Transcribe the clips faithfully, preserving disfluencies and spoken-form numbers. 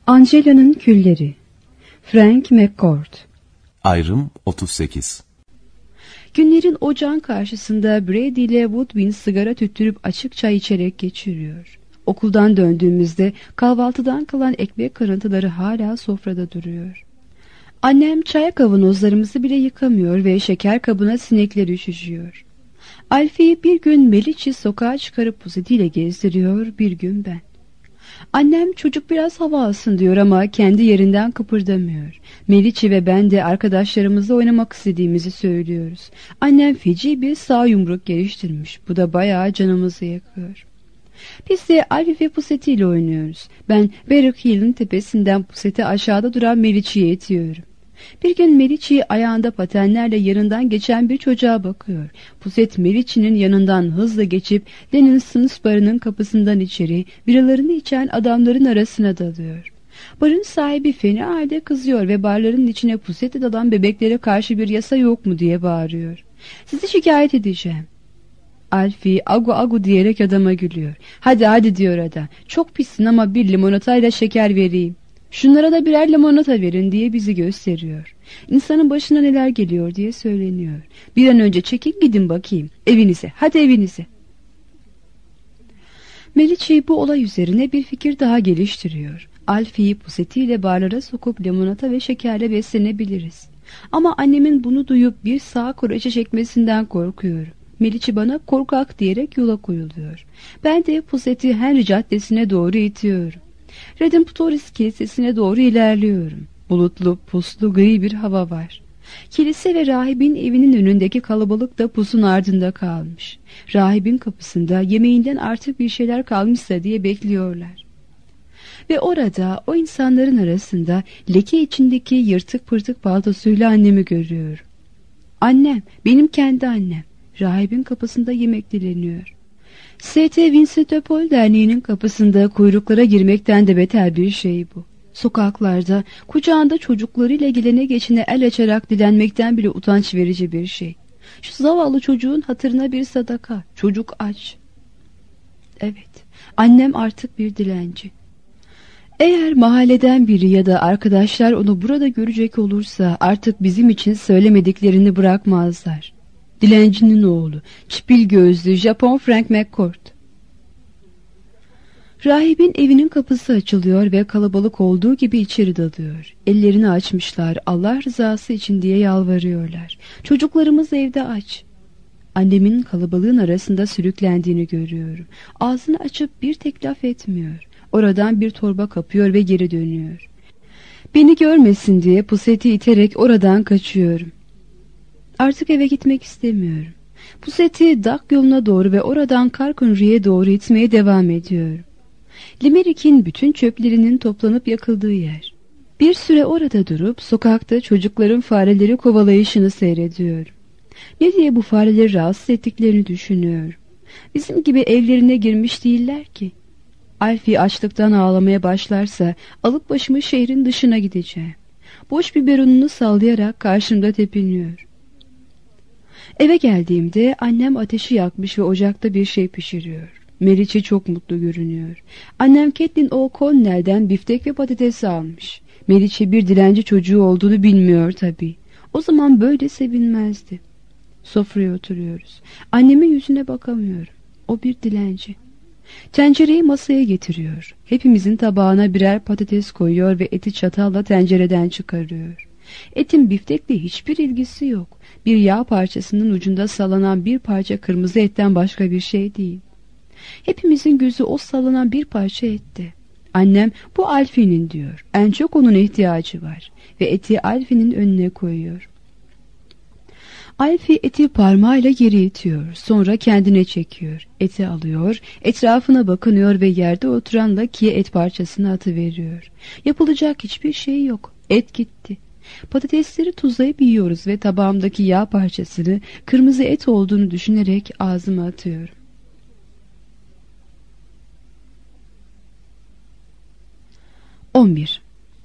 Angela'nın Külleri. Frank McCourt. Ayrım otuz sekiz. Günlerin ocağın karşısında Brady ile Woodbine sigara tüttürüp açık çay içerek geçiriyor. Okuldan döndüğümüzde kahvaltıdan kalan ekmek kırıntıları hala sofrada duruyor. Annem çay kavanozlarımızı bile yıkamıyor ve şeker kabına sinekler üşüşüyor. Alfie'yi bir gün Meliç'i sokağa çıkarıp pusetiyle gezdiriyor, bir gün ben. Annem çocuk biraz hava alsın diyor ama kendi yerinden kıpırdamıyor. Meliç'i ve ben de arkadaşlarımızla oynamak istediğimizi söylüyoruz. Annem feci bir sağ yumruk geliştirmiş. Bu da bayağı canımızı yakıyor. Biz de Alfie ve Puseti ile oynuyoruz. Ben Berwick Hill'in tepesinden Puseti aşağıda duran Meliç'i'ye itiyorum. Bir gün Meliç'i ayağında patenlerle yanından geçen bir çocuğa bakıyor. Puset Meliç'i'nin yanından hızla geçip Deninson's barının kapısından içeri biralarını içen adamların arasına dalıyor. Barın sahibi fena halde kızıyor ve barların içine Puset'e dalan bebeklere karşı bir yasa yok mu diye bağırıyor. Sizi şikayet edeceğim. Alfie agu agu diyerek adama gülüyor. Hadi hadi diyor adam. Çok pissin ama bir limonatayla şeker vereyim. Şunlara da birer limonata verin diye bizi gösteriyor. İnsanın başına neler geliyor diye söyleniyor. Bir an önce çekin gidin bakayım. Evinize, hadi evinize. Meliç'i bu olay üzerine bir fikir daha geliştiriyor. Alfie'yi pusetiyle barlara sokup limonata ve şekerle beslenebiliriz. Ama annemin bunu duyup bir sağ kuraca çekmesinden korkuyorum. Meliç'i bana korkak diyerek yola koyuluyor. Ben de puseti Henry Caddesi'ne doğru itiyorum. Redemptoris Kilisesi'ne doğru ilerliyorum. Bulutlu, puslu, gri bir hava var. Kilise ve rahibin evinin önündeki kalabalık da pusun ardında kalmış. Rahibin kapısında yemeğinden artık bir şeyler kalmışsa diye bekliyorlar. Ve orada o insanların arasında leke içindeki yırtık pırtık paltosuyla annemi görüyorum. Annem, benim kendi annem. Rahibin kapısında yemek dileniyor. S T Vincent de Paul Derneği'nin kapısında kuyruklara girmekten de beter bir şey bu. Sokaklarda kucağında çocuklarıyla gelene geçine el açarak dilenmekten bile utanç verici bir şey. Şu zavallı çocuğun hatırına bir sadaka. Çocuk aç. Evet, annem artık bir dilenci. Eğer mahalleden biri ya da arkadaşlar onu burada görecek olursa artık bizim için söylemediklerini bırakmazlar. Dilencinin oğlu, çipil gözlü Japon Frank McCourt. Rahibin evinin kapısı açılıyor ve kalabalık olduğu gibi içeri dalıyor. Ellerini açmışlar, Allah rızası için diye yalvarıyorlar. Çocuklarımız evde aç. Annemin kalabalığın arasında sürüklendiğini görüyorum. Ağzını açıp bir tek laf etmiyor. Oradan bir torba kapıyor ve geri dönüyor. Beni görmesin diye puseti iterek oradan kaçıyorum. Artık eve gitmek istemiyorum. Puseti Dak yoluna doğru ve oradan Carconry'e doğru itmeye devam ediyorum. Limerick'in bütün çöplerinin toplanıp yakıldığı yer. Bir süre orada durup sokakta çocukların fareleri kovalayışını seyrediyorum. Ne diye bu fareleri rahatsız ettiklerini düşünüyorum. Bizim gibi evlerine girmiş değiller ki. Alfie açlıktan ağlamaya başlarsa alıp başımı şehrin dışına gideceğim. Boş biberonunu sallayarak karşımda tepiniyor. Eve geldiğimde annem ateşi yakmış ve ocakta bir şey pişiriyor. Meliç'i çok mutlu görünüyor. Annem Catelyn O'Connell'den biftek ve patates almış. Meliç'i bir dilenci çocuğu olduğunu bilmiyor tabii. O zaman böyle sevinmezdi. Sofraya oturuyoruz. Annemin yüzüne bakamıyorum. O bir dilenci. Tencereyi masaya getiriyor. Hepimizin tabağına birer patates koyuyor ve eti çatalla tencereden çıkarıyor. Etin biftekle hiçbir ilgisi yok. Bir yağ parçasının ucunda sallanan bir parça kırmızı etten başka bir şey değil. Hepimizin gözü o sallanan bir parça ette. Annem bu Alfie'nin diyor. En çok onun ihtiyacı var. Ve eti Alfie'nin önüne koyuyor. Alfie eti parmağıyla geri itiyor. Sonra kendine çekiyor. Eti alıyor, etrafına bakınıyor ve yerde oturan Lucky'ye et parçasını atıveriyor. Yapılacak hiçbir şey yok. Et gitti. Patatesleri tuzlayıp yiyoruz ve tabağımdaki yağ parçasını kırmızı et olduğunu düşünerek ağzıma atıyorum. on bir.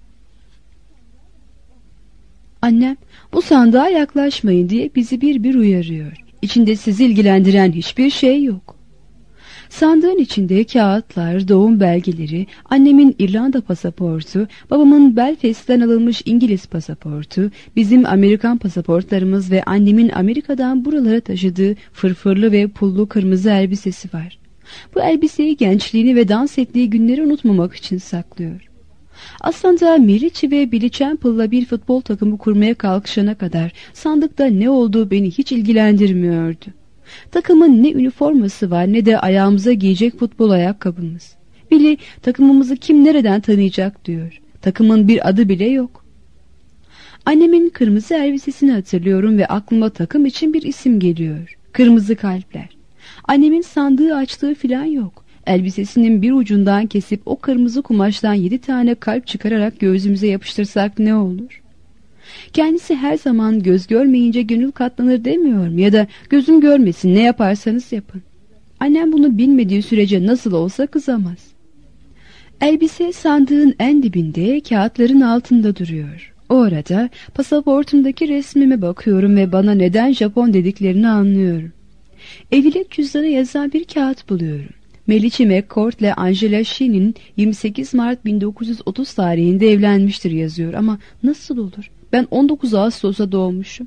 Annem bu sandığa yaklaşmayın diye bizi bir bir uyarıyor. İçinde sizi ilgilendiren hiçbir şey yok. Sandığın içinde kağıtlar, doğum belgeleri, annemin İrlanda pasaportu, babamın Belfast'ten alınmış İngiliz pasaportu, bizim Amerikan pasaportlarımız ve annemin Amerika'dan buralara taşıdığı fırfırlı ve pullu kırmızı elbisesi var. Bu elbiseyi gençliğini ve dans ettiği günleri unutmamak için saklıyor. Aslında Merici ve Billy Chample'la bir futbol takımı kurmaya kalkışana kadar sandıkta ne olduğu beni hiç ilgilendirmiyordu. Takımın ne üniforması var ne de ayağımıza giyecek futbol ayakkabımız. Billy, takımımızı kim nereden tanıyacak diyor. Takımın bir adı bile yok. Annemin kırmızı elbisesini hatırlıyorum ve aklıma takım için bir isim geliyor. Kırmızı kalpler. Annemin sandığı açtığı filan yok. Elbisesinin bir ucundan kesip o kırmızı kumaştan yedi tane kalp çıkararak göğsümüze yapıştırsak ne olur? Kendisi her zaman göz görmeyince gönül katlanır demiyor mu? Ya da gözüm görmesin, ne yaparsanız yapın. Annem bunu bilmediği sürece nasıl olsa kızamaz. Elbise sandığın en dibinde, kağıtların altında duruyor. O arada pasaportumdaki resmime bakıyorum ve bana neden Japon dediklerini anlıyorum. Evlilik cüzdanı yazan bir kağıt buluyorum. Melici McCord ile Angela Sheen'in yirmi sekiz Mart bin dokuz yüz otuz tarihinde evlenmiştir yazıyor ama nasıl olur? Ben on dokuz Ağustos'ta doğmuşum.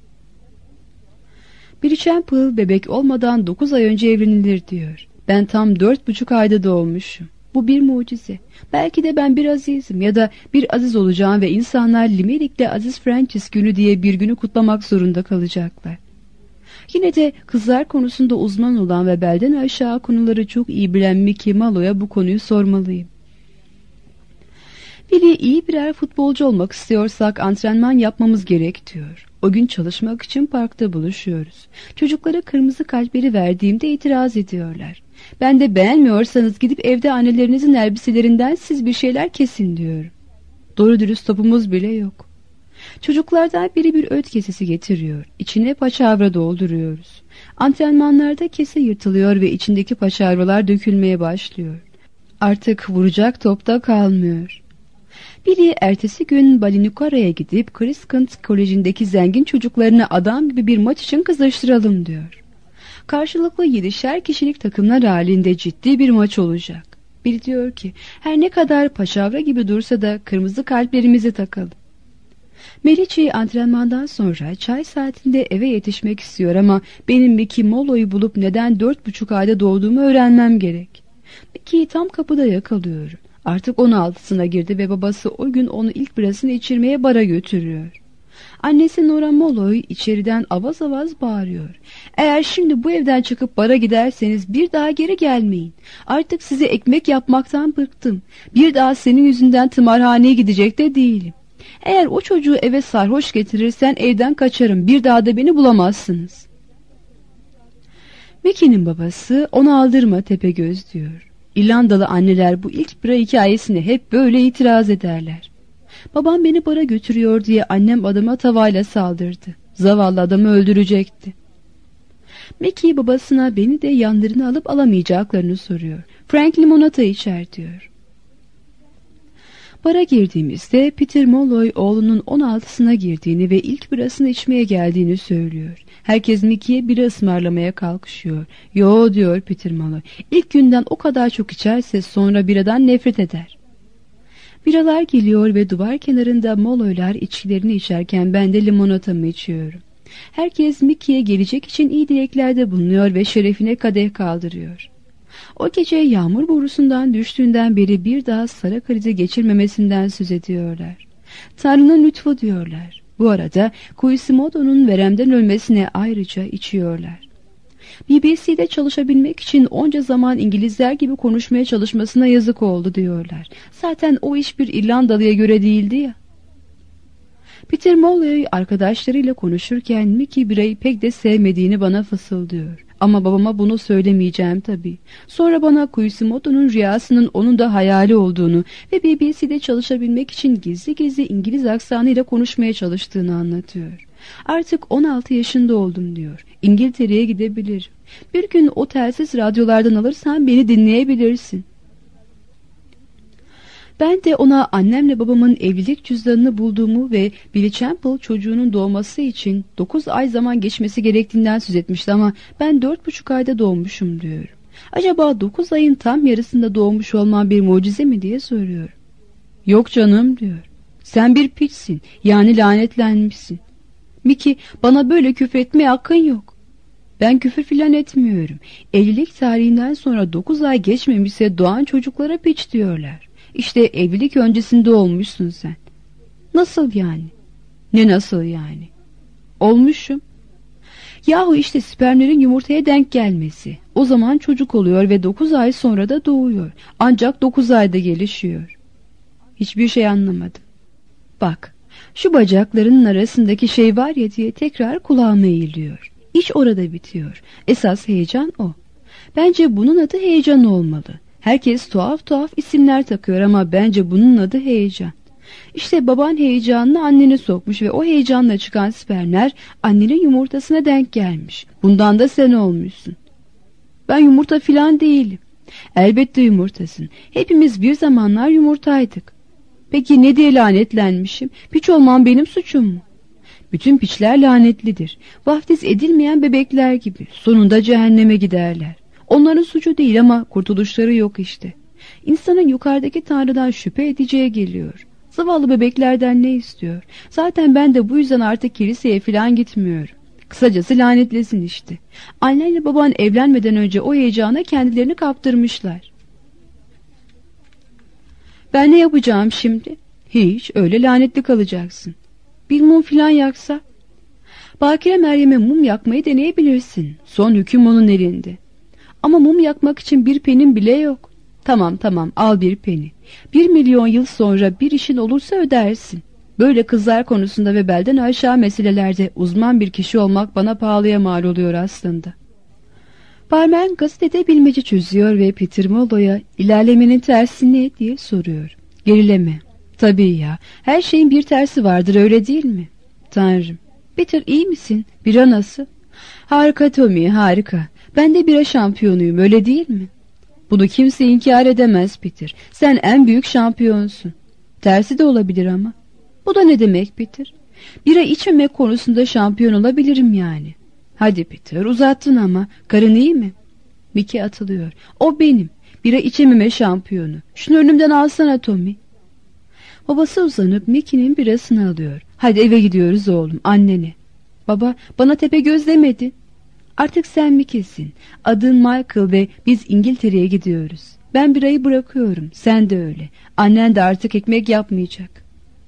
Billy Chample bebek olmadan dokuz ay önce evlenilir diyor. Ben tam dört buçuk ayda doğmuşum. Bu bir mucize. Belki de ben bir azizim ya da bir aziz olacağım ve insanlar Limeric'te Aziz Francis günü diye bir günü kutlamak zorunda kalacaklar. Yine de kızlar konusunda uzman olan ve belden aşağı konuları çok iyi bilen Mickey Malo'ya bu konuyu sormalıyım. Billy, iyi birer futbolcu olmak istiyorsak antrenman yapmamız gerek diyor. O gün çalışmak için parkta buluşuyoruz. Çocuklara kırmızı kalpleri verdiğimde itiraz ediyorlar. Ben de beğenmiyorsanız gidip evde annelerinizin elbiselerinden siz bir şeyler kesin diyorum. Doğru dürüst topumuz bile yok. Çocuklardan biri bir öğüt kesesi getiriyor. İçine paçavra dolduruyoruz. Antrenmanlarda kese yırtılıyor ve içindeki paçavralar dökülmeye başlıyor. Artık vuracak topta kalmıyor. Billy ertesi gün Balinikara'ya gidip Crescent Koleji'ndeki zengin çocuklarına adam gibi bir maç için kızıştıralım diyor. Karşılıklı yedişer kişilik takımlar halinde ciddi bir maç olacak. Billy diyor ki her ne kadar paçavra gibi dursa da kırmızı kalplerimizi takalım. Merici antrenmandan sonra çay saatinde eve yetişmek istiyor ama benim Mickey Molo'yu bulup neden dört buçuk ayda doğduğumu öğrenmem gerek. Mickey'i tam kapıda yakalıyorum. Artık on altısına girdi ve babası o gün onu ilk birasını içirmeye bara götürüyor. Annesi Nora Molloy içeriden avaz avaz bağırıyor. Eğer şimdi bu evden çıkıp bara giderseniz bir daha geri gelmeyin. Artık size ekmek yapmaktan bıktım. Bir daha senin yüzünden tımarhaneye gidecek de değilim. Eğer o çocuğu eve sarhoş getirirsen evden kaçarım. Bir daha da beni bulamazsınız. Mickey'nin babası onu aldırma Tepegöz diyor. İrlandalı anneler bu ilk bira hikayesine hep böyle itiraz ederler. Babam beni bara götürüyor diye annem adama tavayla saldırdı. Zavallı adamı öldürecekti. Mickey babasına beni de yanlarına alıp alamayacaklarını soruyor. Frank limonata içer diyor. Bara girdiğimizde Peter Molloy oğlunun on altısına girdiğini ve ilk birasını içmeye geldiğini söylüyor. Herkes Mickey'e bira ısmarlamaya kalkışıyor. Yo diyor Peter Molloy. İlk günden o kadar çok içerse sonra biradan nefret eder. Biralar geliyor ve duvar kenarında Molloylar içkilerini içerken ben de limonatamı içiyorum. Herkes Mickey'e gelecek için iyi dileklerde bulunuyor ve şerefine kadeh kaldırıyor. O gece yağmur borusundan düştüğünden beri bir daha Sara krizi geçirmemesinden söz ediyorlar. Tanrı'nın lütfu diyorlar. Bu arada Quasimodo'nun veremden ölmesine ayrıca içiyorlar. B B C'de çalışabilmek için onca zaman İngilizler gibi konuşmaya çalışmasına yazık oldu diyorlar. Zaten o iş bir İrlandalı'ya göre değildi ya. Peter Molloy arkadaşlarıyla konuşurken Mickey birayı pek de sevmediğini bana fısıldıyor. Ama babama bunu söylemeyeceğim tabii. Sonra bana Quasimodo'nun rüyasının onun da hayali olduğunu ve B B C'de çalışabilmek için gizli gizli İngiliz aksanıyla konuşmaya çalıştığını anlatıyor. Artık on altı yaşında oldum diyor. İngiltere'ye gidebilirim. Bir gün o telsiz radyolardan alırsan beni dinleyebilirsin. Ben de ona annemle babamın evlilik cüzdanını bulduğumu ve Billy Chample çocuğunun doğması için dokuz ay zaman geçmesi gerektiğinden söz etmişti ama ben dört buçuk ayda doğmuşum diyorum. Acaba dokuz ayın tam yarısında doğmuş olman bir mucize mi diye soruyorum. Yok canım diyor. Sen bir piçsin, yani lanetlenmişsin. Miki, bana böyle küfretmeye hakkın yok. Ben küfür filan etmiyorum. Evlilik tarihinden sonra dokuz ay geçmemişse doğan çocuklara piç diyorlar. İşte evlilik öncesinde olmuşsun sen. Nasıl yani? Ne nasıl yani? Olmuşum. Yahu işte spermlerin yumurtaya denk gelmesi. O zaman çocuk oluyor ve dokuz ay sonra da doğuyor. Ancak dokuz ayda gelişiyor. Hiçbir şey anlamadım. Bak, şu bacaklarının arasındaki şey var ya diye tekrar kulağıma eğiliyor. İş orada bitiyor. Esas heyecan o. Bence bunun adı heyecan olmalı. Herkes tuhaf tuhaf isimler takıyor ama bence bunun adı heyecan. İşte baban heyecanını annene sokmuş ve o heyecanla çıkan spermler annenin yumurtasına denk gelmiş. Bundan da sen olmuşsun. Ben yumurta filan değilim. Elbette yumurtasın. Hepimiz bir zamanlar yumurtaydık. Peki ne diye lanetlenmişim? Piç olmam benim suçum mu? Bütün piçler lanetlidir. Vaftiz edilmeyen bebekler gibi. Sonunda cehenneme giderler. Onların suçu değil ama kurtuluşları yok işte. İnsanın yukarıdaki Tanrı'dan şüphe edeceği geliyor. Zavallı bebeklerden ne istiyor? Zaten ben de bu yüzden artık kiliseye filan gitmiyorum. Kısacası lanetlesin işte. Annenle baban evlenmeden önce o heyecana kendilerini kaptırmışlar. Ben ne yapacağım şimdi? Hiç, öyle lanetli kalacaksın. Bir mum filan yaksa? Bakire Meryem'e mum yakmayı deneyebilirsin. Son hüküm onun elinde. Ama mum yakmak için bir penin bile yok. Tamam tamam, al bir peni. Bir milyon yıl sonra bir işin olursa ödersin. Böyle kızlar konusunda ve belden aşağı meselelerde uzman bir kişi olmak bana pahalıya mal oluyor aslında. Barmen gazetede bilmece çözüyor ve Peter Molo'ya ilerlemenin tersi ne diye soruyor. Gerileme. Tabii ya, her şeyin bir tersi vardır, öyle değil mi? Tanrım. Peter, iyi misin? Bira nasıl? Harika Tommy, harika. Ben de bira şampiyonuyum, öyle değil mi? Bunu kimse inkar edemez Peter. Sen en büyük şampiyonsun. Tersi de olabilir ama. Bu da ne demek Peter? Bira içmemek konusunda şampiyon olabilirim yani. Hadi Peter, uzattın ama. Karın iyi mi? Mickey atılıyor. O benim. Bira içememe şampiyonu. Şunu önümden alsana Tommy. Babası uzanıp Mickey'nin birasını alıyor. Hadi eve gidiyoruz oğlum, annene. Baba, bana tepe göz demedi. Artık sen Mickey'sin. Adın Michael ve biz İngiltere'ye gidiyoruz. Ben birayı bırakıyorum. Sen de öyle. Annen de artık ekmek yapmayacak.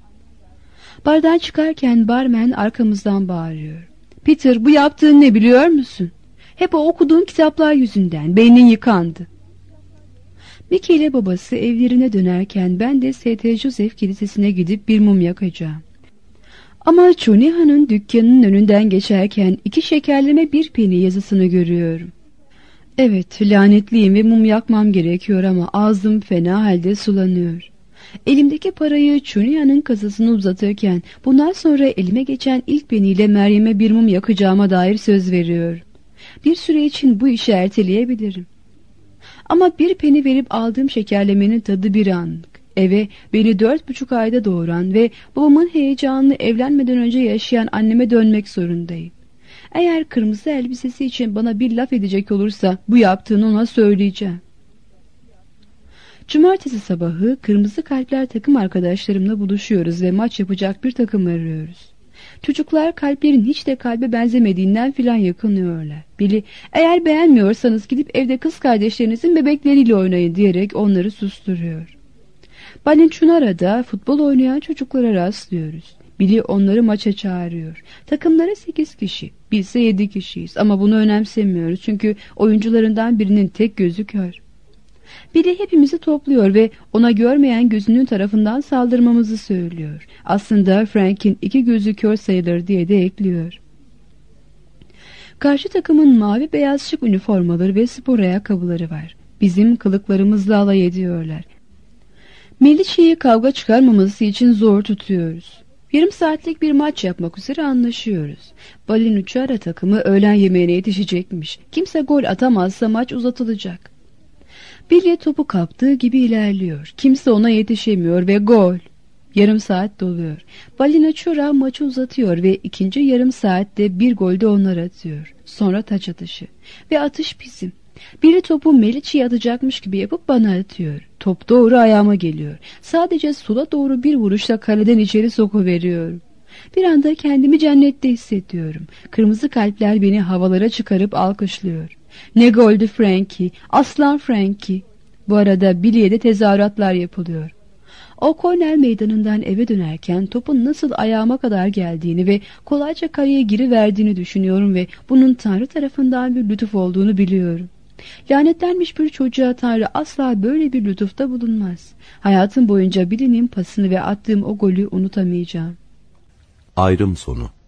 Bardan çıkarken barmen arkamızdan bağırıyor. Peter, bu yaptığın ne biliyor musun? Hep o okuduğun kitaplar yüzünden. Beynin yıkandı. Mickey ile babası evlerine dönerken ben de Saint Joseph Kilisesi'ne gidip bir mum yakacağım. Ama Choniha'nın dükkanının önünden geçerken iki şekerleme bir peni yazısını görüyorum. Evet, lanetliyim ve mum yakmam gerekiyor ama ağzım fena halde sulanıyor. Elimdeki parayı Choniha'nın kasasını uzatırken bundan sonra elime geçen ilk peniyle Meryem'e bir mum yakacağıma dair söz veriyorum. Bir süre için bu işi erteleyebilirim. Ama bir peni verip aldığım şekerlemenin tadı bir anlık. Eve beni dört buçuk ayda doğuran ve babamın heyecanını evlenmeden önce yaşayan anneme dönmek zorundayım. Eğer kırmızı elbisesi için bana bir laf edecek olursa bu yaptığını ona söyleyeceğim. Cumartesi sabahı Kırmızı Kalpler takım arkadaşlarımla buluşuyoruz ve maç yapacak bir takım arıyoruz. Çocuklar kalplerin hiç de kalbe benzemediğinden filan yakınıyorlar. Billy, eğer beğenmiyorsanız gidip evde kız kardeşlerinizin bebekleriyle oynayın diyerek onları susturuyor. Balinçunara'da futbol oynayan çocuklara rastlıyoruz. Billy onları maça çağırıyor. Takımlara sekiz kişi, bizse yedi kişiyiz ama bunu önemsemiyoruz çünkü oyuncularından birinin tek gözü kör. Billy hepimizi topluyor ve ona görmeyen gözünün tarafından saldırmamızı söylüyor. Aslında Frank'in iki gözü kör sayılır diye de ekliyor. Karşı takımın mavi beyaz şık üniformaları ve spor ayakkabıları var. Bizim kılıklarımızla alay ediyorlar. Melici'yi kavga çıkarmaması için zor tutuyoruz. Yarım saatlik bir maç yapmak üzere anlaşıyoruz. Balinçunara takımı öğlen yemeğine yetişecekmiş. Kimse gol atamazsa maç uzatılacak. Billy topu kaptığı gibi ilerliyor. Kimse ona yetişemiyor ve gol. Yarım saat doluyor. Balinçunara maçı uzatıyor ve ikinci yarım saatte bir golde onlar atıyor. Sonra taç atışı. Ve atış bizim. Biri topu Meliçi'ye atacakmış gibi yapıp bana atıyor. Top doğru ayağıma geliyor. Sadece sola doğru bir vuruşla kaleden içeri sokuveriyorum. Bir anda kendimi cennette hissediyorum. Kırmızı kalpler beni havalara çıkarıp alkışlıyor. Ne goldü Frankie, aslan Frankie. Bu arada Billy'e de tezahüratlar yapılıyor. O korner meydanından eve dönerken topun nasıl ayağıma kadar geldiğini ve kolayca kareye giriverdiğini düşünüyorum ve bunun Tanrı tarafından bir lütuf olduğunu biliyorum. Lanetlenmiş bir çocuğa Tanrı asla böyle bir lütufta bulunmaz. Hayatım boyunca Billy'nin pasını ve attığım o golü unutamayacağım. Ayrım sonu.